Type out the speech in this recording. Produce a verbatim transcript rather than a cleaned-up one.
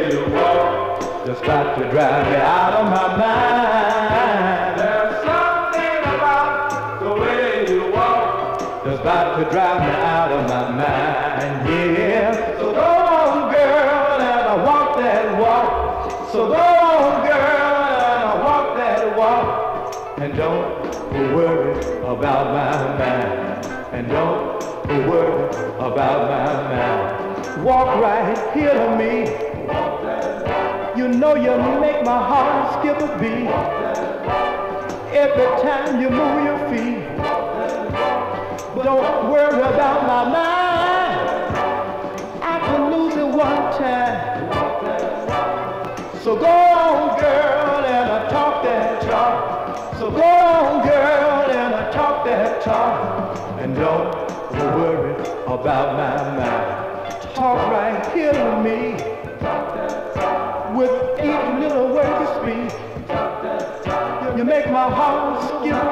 way you walk just got to drive me out of my mind. There's something about the way you walk Just got to drive me out of my mind, yeah. So go on, girl, and I walk that walk. So go on, girl, and I walk that walk. And don't worry about my mind. And don't worry about my mind. Walk right here to me. You know you make my heart skip a beat. Every time you move your feet. Don't worry about my mind. I can lose it one time. So go on, girl, and I talk that talk. So go on, girl, and I talk that talk. And don't worry about my mind. Talk right here to me. With each little word you speak, you make my heart skip.